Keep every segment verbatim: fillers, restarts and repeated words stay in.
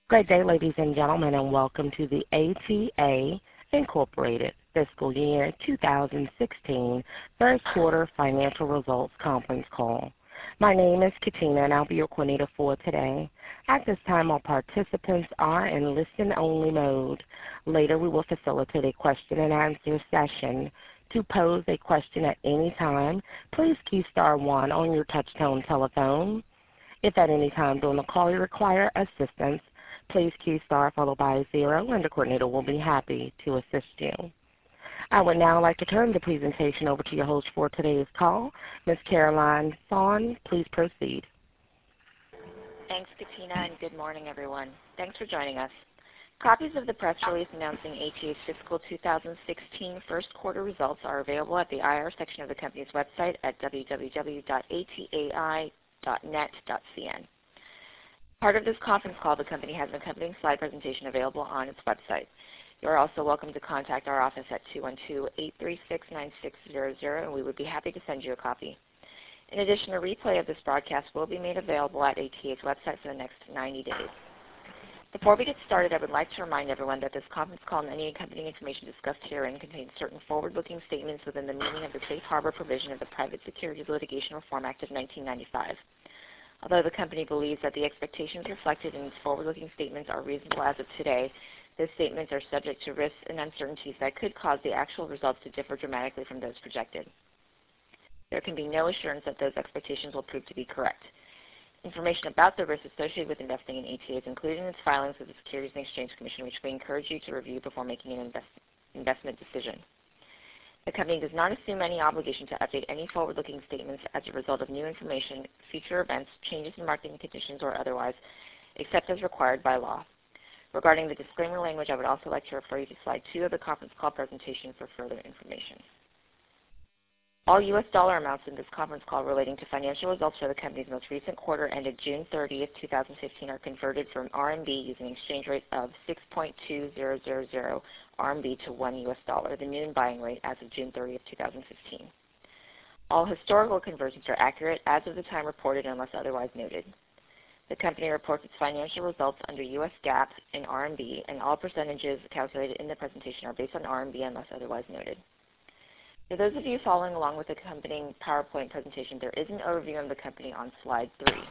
Great day, ladies and gentlemen, and welcome to the A T A Incorporated Fiscal Year two thousand sixteen First Quarter Financial Results Conference Call. My name is Katina, and I'll be your coordinator for today. At this time, all participants are in listen-only mode. Later, we will facilitate a question-and-answer session. To pose a question at any time, please key star one on your touch-tone telephone. If at any time during the call you require assistance, please key star followed by zero, and the coordinator will be happy to assist you. I would now like to turn the presentation over to your host for today's call, Miz Caroline Fawn. Please proceed. Thanks, Katina, and good morning, everyone. Thanks for joining us. Copies of the press release announcing A T A's fiscal two thousand sixteen first quarter results are available at the I R section of the company's website at w w w dot a t a i dot net dot c n. Part of this conference call, the company has an accompanying slide presentation available on its website. You are also welcome to contact our office at two one two, eight three six, nine six zero zero, and we would be happy to send you a copy. In addition, a replay of this broadcast will be made available at A T A's website for the next ninety days. Before we get started, I would like to remind everyone that this conference call and any accompanying information discussed herein contains certain forward-looking statements within the meaning of the Safe Harbor provision of the Private Securities Litigation Reform Act of nineteen ninety-five. Although the company believes that the expectations reflected in its forward-looking statements are reasonable as of today, these statements are subject to risks and uncertainties that could cause the actual results to differ dramatically from those projected. There can be no assurance that those expectations will prove to be correct. Information about the risks associated with investing in A T A is included in its filings with the Securities and Exchange Commission, which we encourage you to review before making an invest investment decision. The company does not assume any obligation to update any forward-looking statements as a result of new information, future events, changes in marketing conditions, or otherwise, except as required by law. Regarding the disclaimer language, I would also like to refer you to slide two of the conference call presentation for further information. All U S dollar amounts in this conference call relating to financial results for the company's most recent quarter ended June thirtieth, two thousand fifteen are converted from R M B using an exchange rate of six point two zero zero zero R M B to one U S dollar, the noon buying rate as of June thirtieth, two thousand fifteen. All historical conversions are accurate as of the time reported unless otherwise noted. The company reports its financial results under U S GAAP in R M B, and all percentages calculated in the presentation are based on R M B unless otherwise noted. For those of you following along with the accompanying PowerPoint presentation, there is an overview of the company on slide three.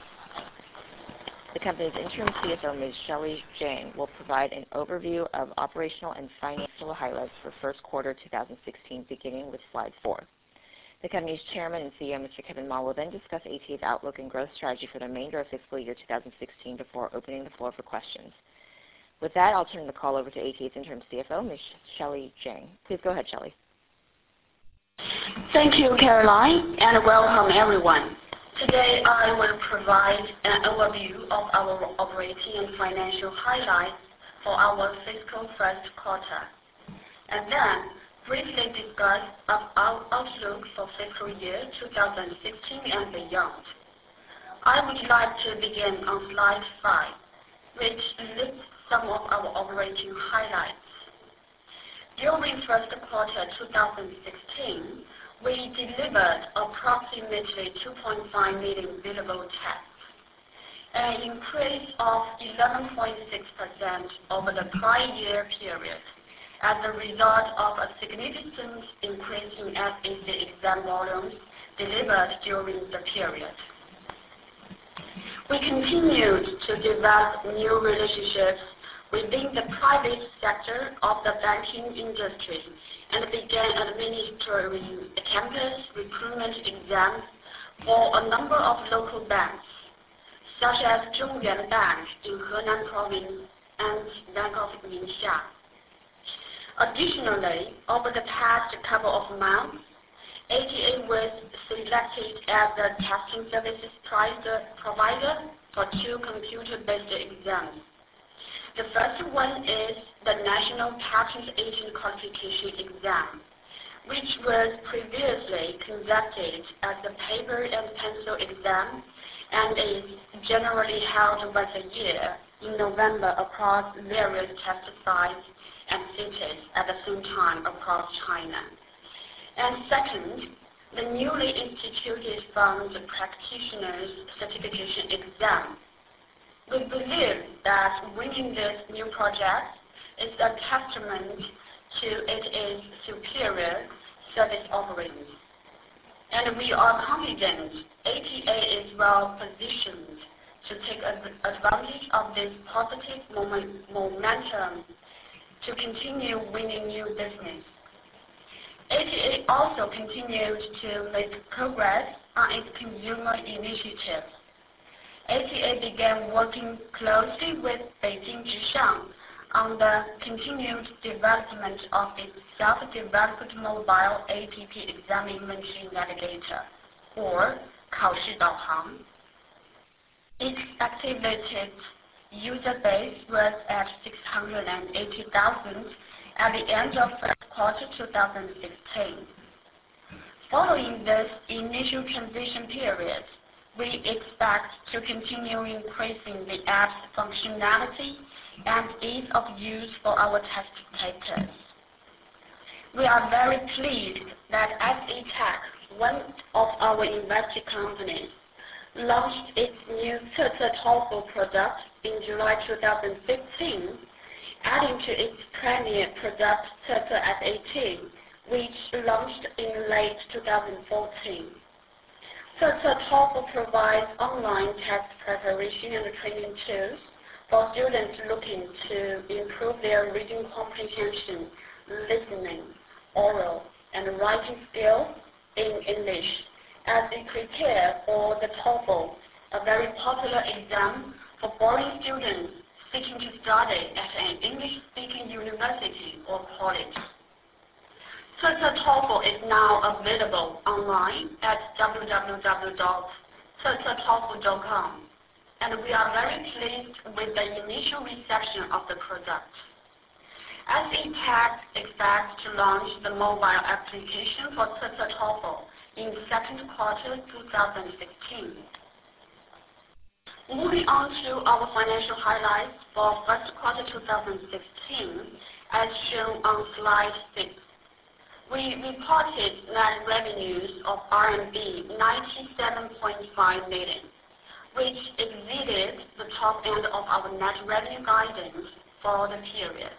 The company's interim C F O, Miz Shelley Jang, will provide an overview of operational and financial highlights for first quarter two thousand sixteen, beginning with slide four. The company's chairman and C E O, Mister Kevin Ma, will then discuss A T A's outlook and growth strategy for the remainder of fiscal year two thousand sixteen before opening the floor for questions. With that, I'll turn the call over to A T A's interim C F O, Miz Shelley Jang. Please go ahead, Shelley. Thank you, Caroline, and welcome everyone. Today I will provide an overview of our operating and financial highlights for our fiscal first quarter, and then briefly discuss our outlook for fiscal year two thousand sixteen and beyond. I would like to begin on slide five, which lists some of our operating highlights. During first quarter two thousand sixteen, we delivered approximately two point five million billable tests, an increase of eleven point six percent over the prior year period as a result of a significant increase in S A C exam volumes delivered during the period. We continued to develop new relationships within the private sector of the banking industry and began administering campus recruitment exams for a number of local banks, such as Zhongyuan Bank in Henan Province and Bank of Ningxia. Additionally, over the past couple of months, A T A was selected as the testing services provider for two computer-based exams. The first one is the National Patent Agent Qualification Exam, which was previously conducted as a paper and pencil exam and is generally held once a year in November across various test sites and cities at the same time across China. And second, the newly instituted Fund Practitioners Certification Exam, We believe that winning this new project is a testament to its superior service offerings, and we are confident A T A is well positioned to take advantage of this positive momentum to continue winning new business. A T A also continued to make progress on its consumer initiatives. A T A began working closely with Beijing Zhishang on the continued development of its self-developed mobile app exam inventory navigator, or 考试导航. Its activated user base was at six hundred eighty thousand at the end of first quarter two thousand sixteen. Following this initial transition period, we expect to continue increasing the app's functionality and ease of use for our test takers. We are very pleased that S E Tech, one of our invested companies, launched its new Cece TOEFL product in July two thousand fifteen, adding to its premier product Cece S A T, which launched in late two thousand fourteen. Cece TOEFL provides online test preparation and training tools for students looking to improve their reading comprehension, listening, oral, and writing skills in English as they prepare for the TOEFL, a very popular exam for foreign students seeking to study at an English-speaking university or college. Cece TOEFL is now available online at w w w dot cece toefl dot com, and we are very pleased with the initial reception of the product. S E Tech expects to launch the mobile application for Cece TOEFL in second quarter two thousand sixteen. Moving on to our financial highlights for first quarter two thousand sixteen, as shown on slide six. We reported net revenues of R M B ninety-seven point five million, which exceeded the top end of our net revenue guidance for the period.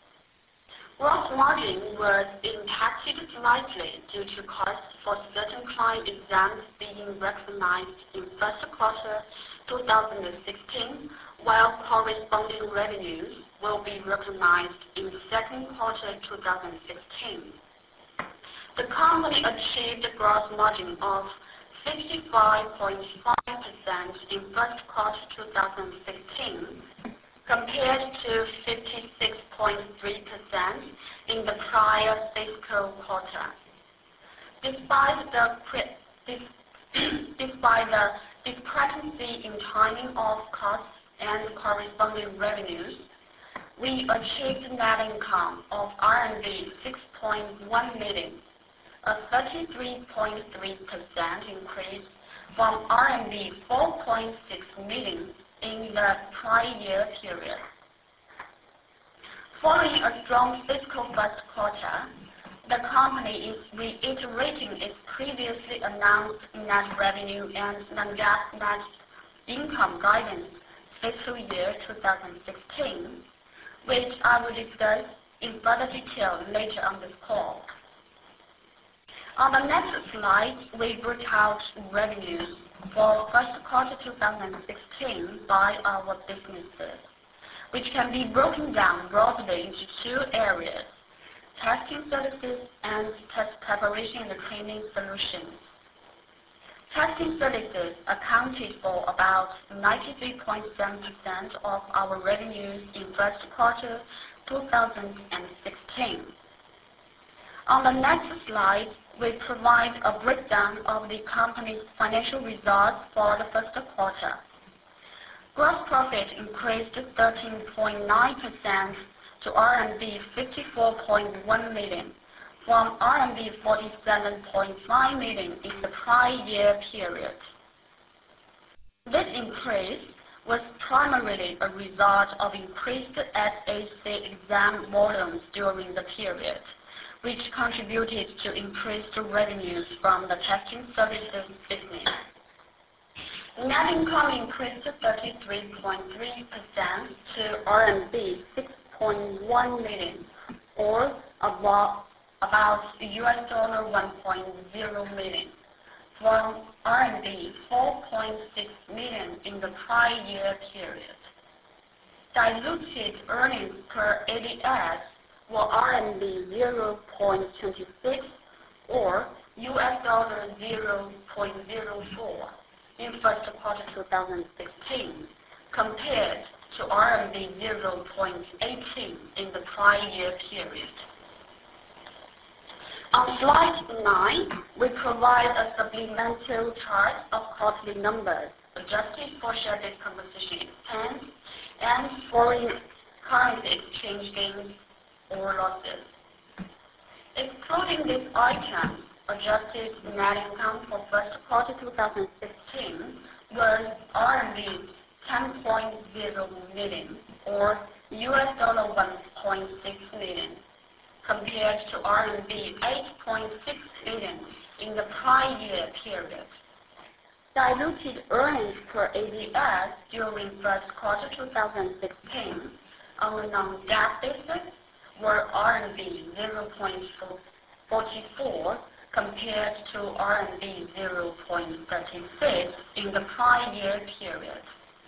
Gross margin was impacted slightly due to costs for certain client exams being recognized in first quarter two thousand sixteen, while corresponding revenues will be recognized in second quarter two thousand sixteen. The company achieved a gross margin of fifty-five point five percent in first quarter two thousand sixteen, compared to fifty-six point three percent in the prior fiscal quarter. Despite the, despite the discrepancy in timing of costs and corresponding revenues, we achieved net income of R M B six point one million, a thirty-three point three percent increase from R M B four point six million in the prior year period. Following a strong fiscal first quarter, the company is reiterating its previously announced net revenue and non-GAAP net income guidance fiscal year two thousand sixteen, which I will discuss in further detail later on this call. On the next slide, we break out revenues for first quarter two thousand sixteen by our businesses, which can be broken down broadly into two areas: testing services and test preparation and training solutions. Testing services accounted for about ninety-three point seven percent of our revenues in first quarter two thousand sixteen. On the next slide, we provide a breakdown of the company's financial results for the first quarter. Gross profit increased thirteen point nine percent to R M B fifty-four point one million from R M B forty-seven point five million in the prior year period. This increase was primarily a result of increased S A C exam volumes during the period, which contributed to increased revenues from the testing services business. Net income increased thirty-three point three percent to R M B six point one million, or about, about U S dollar one point zero million, from R M B four point six million in the prior year period. Diluted earnings per A D S were R M B zero point two six, or U S dollar zero point zero four in first quarter two thousand sixteen, compared to R M B zero point one eight in the prior year period. On slide nine, we provide a supplemental chart of quarterly numbers adjusted for share-based compensation expense and foreign currency exchange gains or losses. Excluding these items, adjusted net income for first quarter two thousand sixteen was R M B ten point zero million, or U S dollar one point six million, compared to R M B eight point six million in the prior year period. Diluted earnings per A D S during first quarter two thousand sixteen on a non-GAAP basis were R M B zero point four four compared to R M B zero point three six in the prior year period.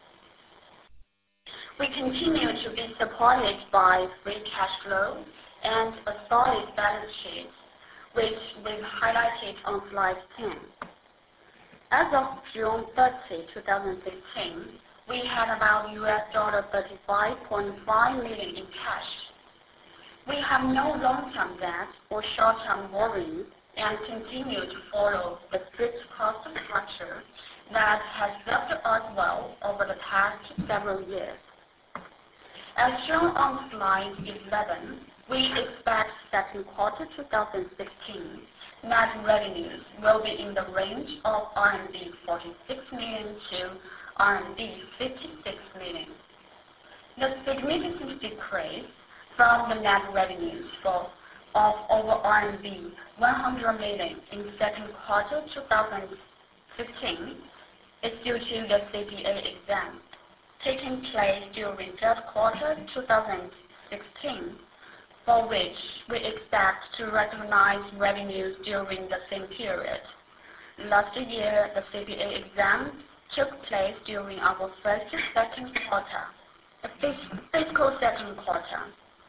We continue to be supported by free cash flow and a solid balance sheet, which we've highlighted on slide ten. As of June thirtieth, two thousand sixteen, we had about U S dollar thirty-five point five million in cash. We have no long-term debt or short-term borrowings and continue to follow the strict cost structure that has served us well over the past several years. As shown on slide eleven, we expect second quarter two thousand sixteen net revenues will be in the range of R M B forty-six million to R M B fifty-six million. The significant decrease from the net revenues for of over R M B one hundred million in second quarter two thousand fifteen is due to the C P A exam taking place during third quarter two thousand sixteen, for which we expect to recognize revenues during the same period. Last year, the C P A exam took place during our first second quarter, the fiscal second quarter.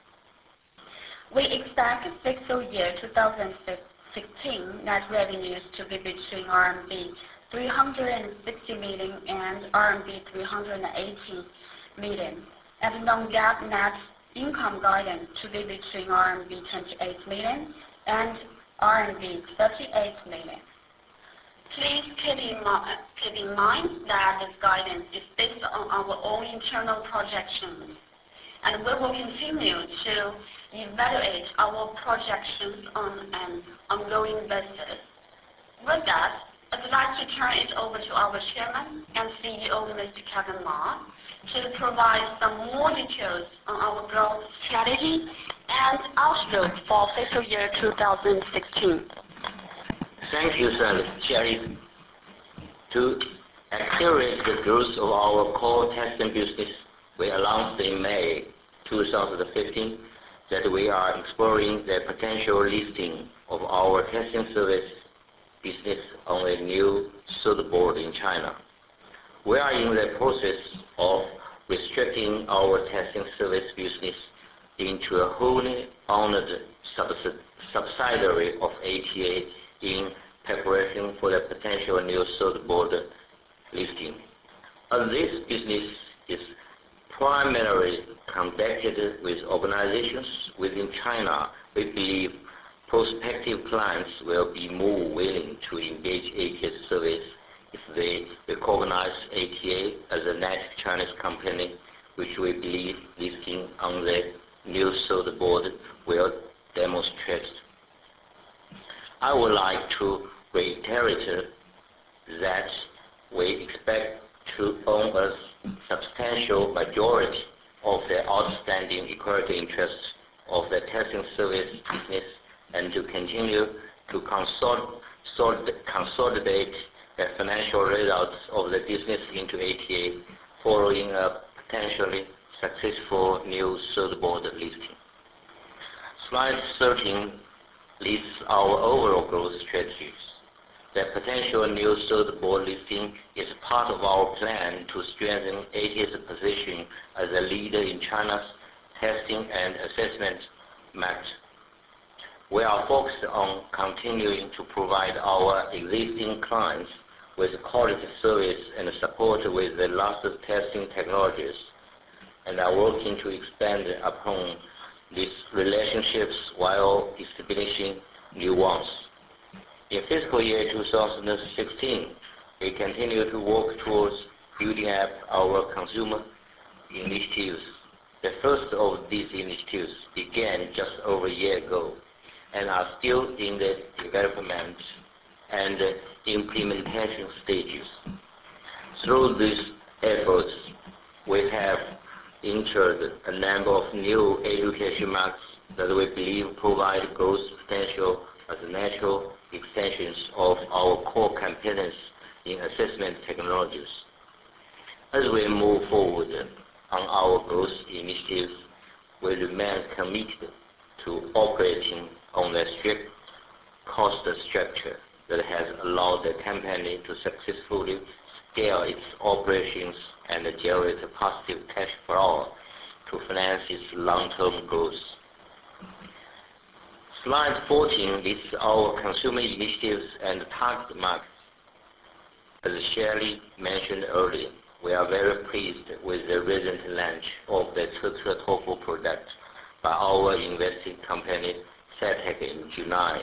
We expect fiscal year two thousand sixteen net revenues to be between R M B three hundred sixty million and R M B three hundred eighty million, and non-GAAP net income guidance to be between R M B twenty-eight million and R M B thirty-eight million. Please keep in, keep in mind that this guidance is based on our own internal projections, and we will continue to evaluate our projections on an ongoing basis. With that, I'd like to turn it over to our Chairman and C E O, Mister Kevin Ma, to provide some more details on our growth strategy and outlook for fiscal year two thousand sixteen. Thank you, Sherry. To accelerate the growth of our core testing business, we announced in May two thousand fifteen that we are exploring the potential listing of our testing service business on a new third board in China. We are in the process of restricting our testing service business into a wholly owned subsidiary of A T A in preparation for the potential new third board listing. As this business is primarily conducted with organizations within China, we believe prospective clients will be more willing to engage A T A service if they recognize A T A as a native Chinese company, which we believe listing on the new third board will demonstrate. I would like to reiterate that we expect to own a substantial majority of the outstanding equity interests of the testing service business and to continue to consol consolidate the financial results of the business into A T A following a potentially successful new third board listing. Slide thirteen lists our overall growth strategies. The potential new third board listing is part of our plan to strengthen A T A's position as a leader in China's testing and assessment market. We are focused on continuing to provide our existing clients with quality service and support with the latest testing technologies, and are working to expand upon these relationships while establishing new ones. In fiscal year two thousand sixteen, we continue to work towards building up our consumer initiatives. The first of these initiatives began just over a year ago and are still in the development and implementation stages. Through these efforts, we have entered a number of new education markets that we believe provide growth potential as natural extensions of our core competence in assessment technologies. As we move forward on our growth initiatives, we remain committed to operating on a strict cost structure that has allowed the company to successfully scale its operations and generate positive cash flow to finance its long-term growth. Slide fourteen lists our consumer initiatives and target markets. As Shelley mentioned earlier, we are very pleased with the recent launch of the ToFu product by our investing company, CETEC, in July.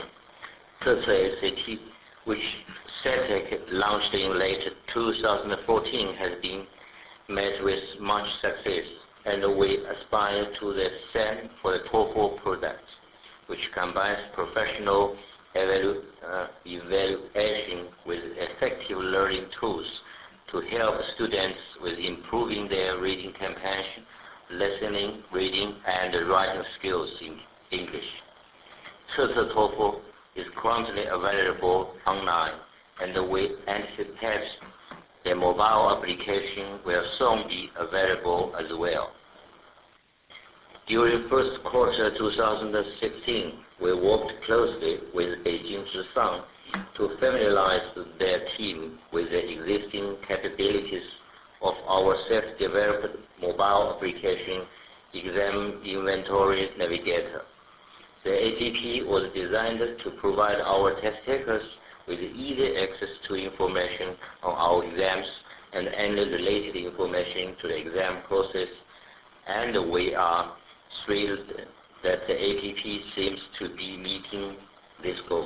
ToFu, which CETEC launched in late two thousand fourteen, has been met with much success, and we aspire to the same for the ToFu product, which combines professional evalu uh, evaluation with effective learning tools to help students with improving their reading comprehension, listening, reading, and writing skills in English. ToFu is currently available online, and we anticipate the mobile application will soon be available as well. During first quarter two thousand sixteen, we worked closely with Beijing Zhisang to familiarize their team with the existing capabilities of our self-developed mobile application, Exam Inventory Navigator. The app was designed to provide our test takers with easy access to information on our exams and any related information to the exam process, and we are thrilled that the app seems to be meeting this goal.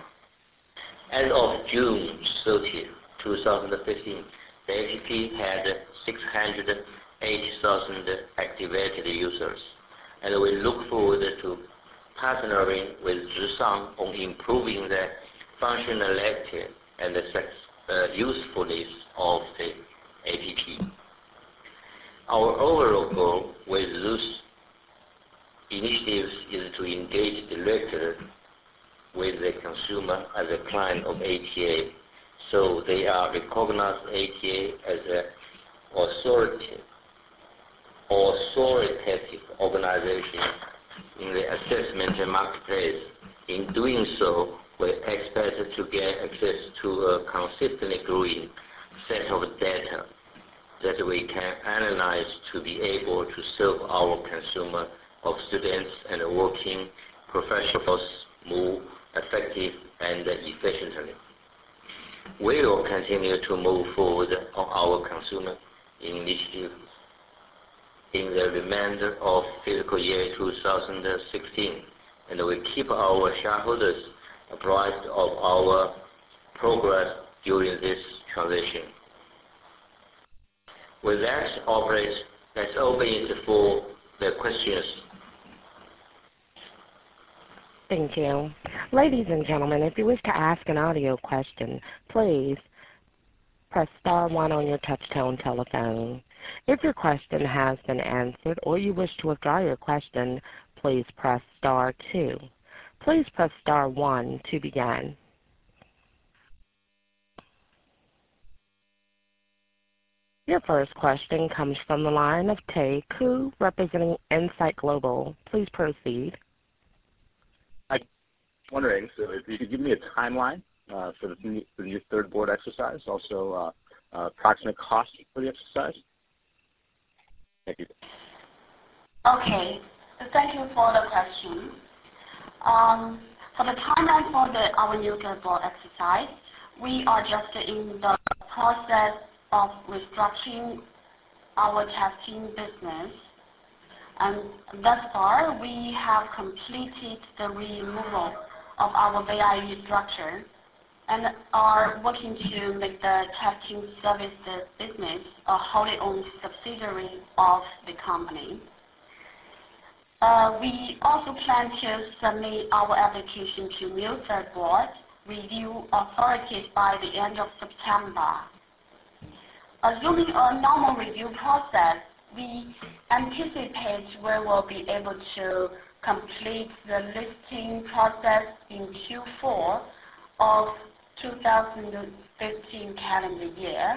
As of June thirtieth, two thousand fifteen, the app had six hundred eighty thousand activated users, and we look forward to partnering with Zhisang on improving the functionality and the uh, usefulness of the app. Our overall goal with these initiatives is to engage directly with the consumer as a client of A T A, so they are recognized A T A as an authoritative, authoritative organization in the assessment marketplace. In doing so, we expect to get access to a consistently growing set of data that we can analyze to be able to serve our consumer of students and working professionals more effective and efficiently. We will continue to move forward on our consumer initiatives in the remainder of fiscal year two thousand sixteen, and we keep our shareholders apprised of our progress during this transition. With that, operator, let's open it for the questions. Thank you. Ladies and gentlemen, if you wish to ask an audio question, please press star one on your touch-tone telephone. If your question has been answered or you wish to withdraw your question, please press star two. Please press star one to begin. Your first question comes from the line of Tae Koo, representing Insight Global. Please proceed. I'm wondering, so if you could give me a timeline uh, for, the, for the new third board exercise, also uh, uh, approximate cost for the exercise. Thank you. Okay, thank you for the question. Um, for the timeline for the, our new third board exercise, we are just in the process of restructuring our testing business. And thus far, we have completed the removal of our V I U structure and are working to make the testing services business a wholly owned subsidiary of the company. Uh, we also plan to submit our application to new third board review authorities by the end of September. Assuming a normal review process, we anticipate we will be able to complete the listing process in Q four of two thousand fifteen calendar year.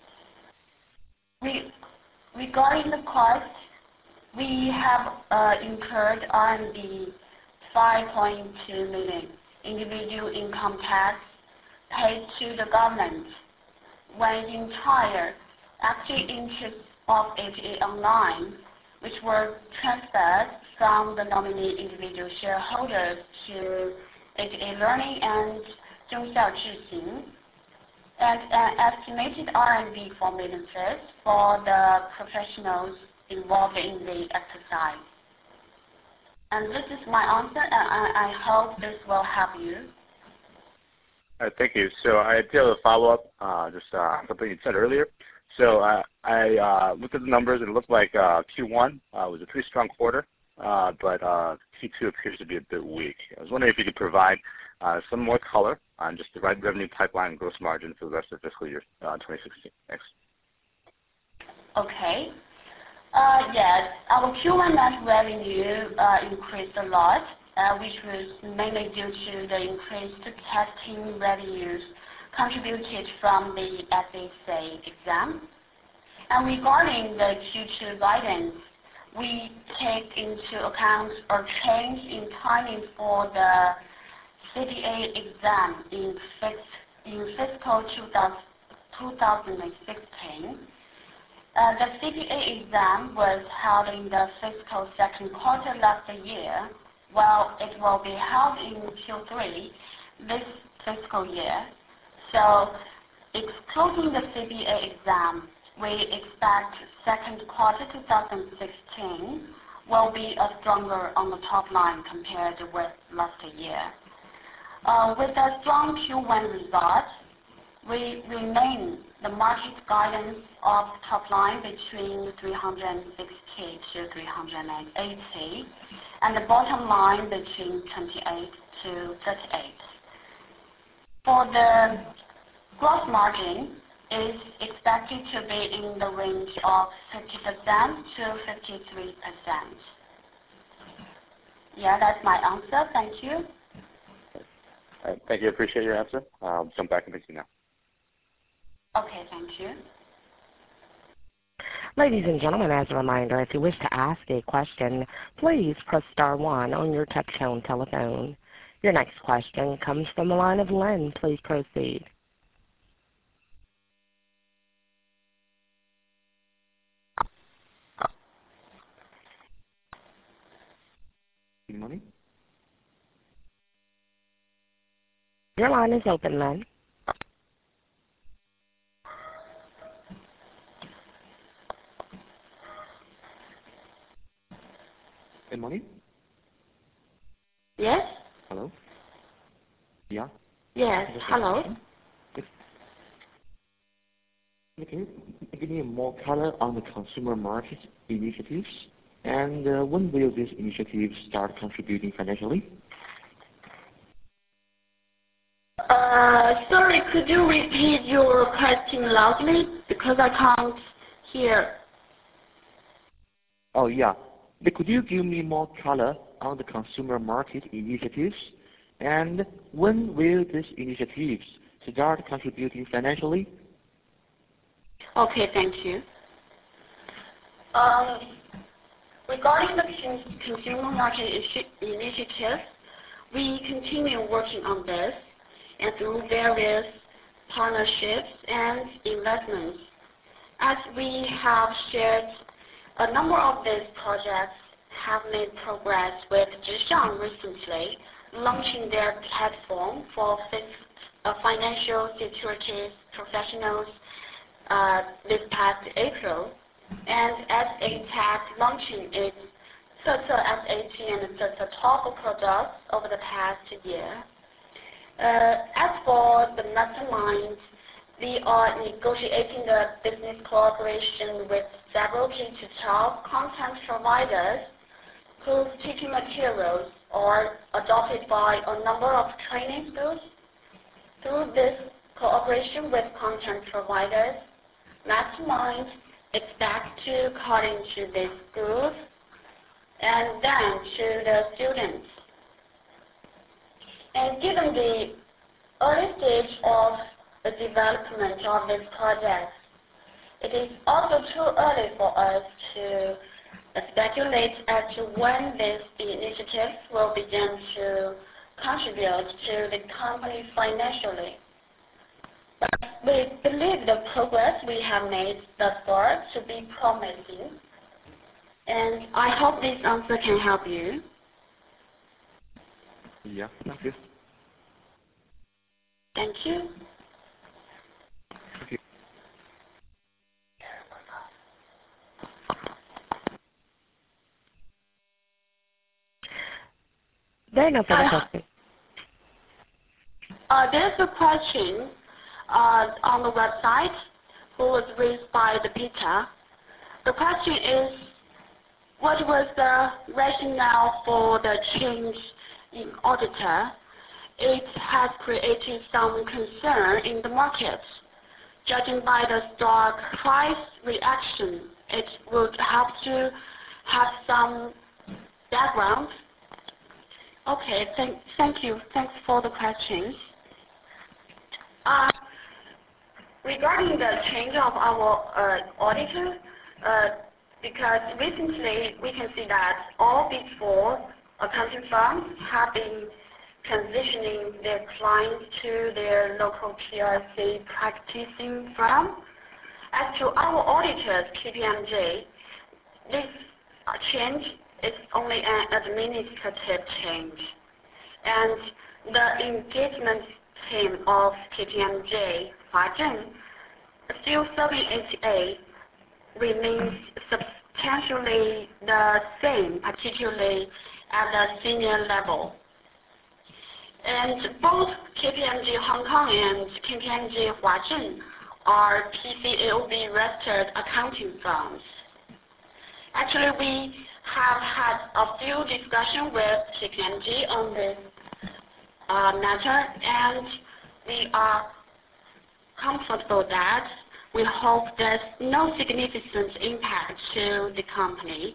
We, regarding the cost, we have uh, incurred R and D five point two million individual income tax paid to the government, when entire actual interest of H A Online, which were transferred from the nominee individual shareholders to H A Learning and Zhongxiao Zhixing, and an estimated R and D four million fees for the professionals involved in the exercise. And this is my answer, and I, I hope this will help you. All right, thank you. So I did a follow-up, uh, just uh, something you said earlier. So uh, I uh, looked at the numbers, and it looked like uh, Q one uh, was a pretty strong quarter, uh, but uh, Q two appears to be a bit weak. I was wondering if you could provide uh, some more color on just the right revenue pipeline and gross margin for the rest of fiscal year uh, twenty sixteen. Thanks. Okay. Uh, yes, our Q one net revenue uh, increased a lot, uh, which was mainly due to the increased testing revenues contributed from the S A C exam. And regarding the Q two guidance, we take into account a change in timing for the C P A exam in, in fiscal two thousand sixteen. Uh, the C P A exam was held in the fiscal second quarter last year, while it will be held in Q three this fiscal year. So, excluding the C P A exam, we expect second quarter two thousand sixteen will be a stronger on the top line compared with last year. Uh, with a strong Q one result, we remain the market guidance of top line between three hundred sixty to three hundred eighty, and the bottom line between twenty-eight to thirty-eight. For the gross margin is expected to be in the range of fifty percent to fifty-three percent. Yeah, that's my answer. Thank you. All right, thank you. Appreciate your answer. I'll jump back and thank you now. Okay, thank you. Ladies and gentlemen, as a reminder, if you wish to ask a question, please press star one on your touch-tone telephone. Your next question comes from the line of Lynn. Please proceed. Good morning. Your line is open, Lynn. Good morning. Yes? Hello? Yeah? Yes, hello? Yes. Can you give me more color on the consumer market initiatives? And uh, when will these initiatives start contributing financially? Uh, sorry, could you repeat your question loudly? Because I can't hear. Oh, yeah. But could you give me more color on the consumer market initiatives? And when will these initiatives start contributing financially? Okay, thank you. Um, regarding the consumer market initiative, we continue working on this, and through various partnerships and investments. As we have shared, a number of these projects have made progress with Zhishang recently, launching their platform for uh, financial securities professionals uh, this past April, and S A Tech launching its Cece S A T and Cece Talk products over the past year. Uh, as for the mastermind, we are negotiating the business cooperation with several K through twelve content providers whose teaching materials are adopted by a number of training schools. Through this cooperation with content providers, Mastermind expects to cut into these schools and then to the students. And given the early stage of the development of this project, it is also too early for us to speculate as to when these initiatives will begin to contribute to the company financially. But we believe the progress we have made thus far to be promising, and I hope this answer can help you. Yeah, thank you. Thank you. Thank you. There are no further Uh, questions. Uh, there's a question uh, on the website who was raised by the Peter. The question is, what was the rationale for the change in auditor? It has created some concern in the market. Judging by the stock price reaction, it would have to have some background. Okay, thank, thank you. Thanks for the questions. Uh, regarding the change of our uh, auditor, uh, because recently we can see that all Big Four accounting firms have been transitioning their clients to their local P R C practicing firm. As to our auditors, K P M G, this uh, change is only an administrative change, and the engagement team of K P M G, Hua Zhen, still serving A C A, remains substantially the same, particularly at the senior level. And both K P M G Hong Kong and K P M G Hua Zhen are P C A O B registered accounting firms. Actually, we have had a few discussions with K P M G on this uh, matter, and we are comfortable that we hope there's no significant impact to the company.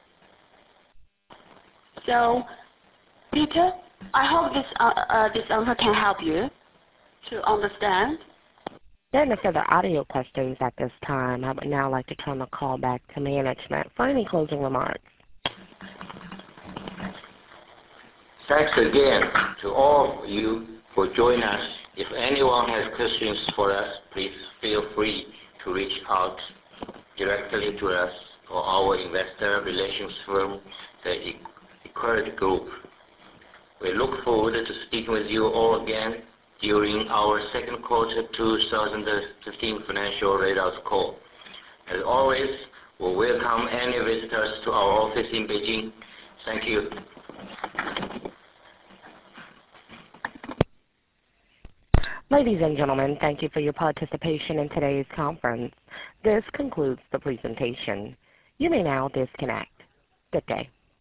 So, Peter, I hope this, uh, uh, this answer can help you to understand. There are no further audio questions at this time. I would now like to turn the call back to management for any closing remarks. Thanks again to all of you for joining us. If anyone has questions for us, please feel free to reach out directly to us or our investor relations firm, the Equerry Group. We look forward to speaking with you all again during our second quarter two thousand fifteen financial results call. As always, we welcome any visitors to our office in Beijing. Thank you. Ladies and gentlemen, thank you for your participation in today's conference. This concludes the presentation. You may now disconnect. Good day.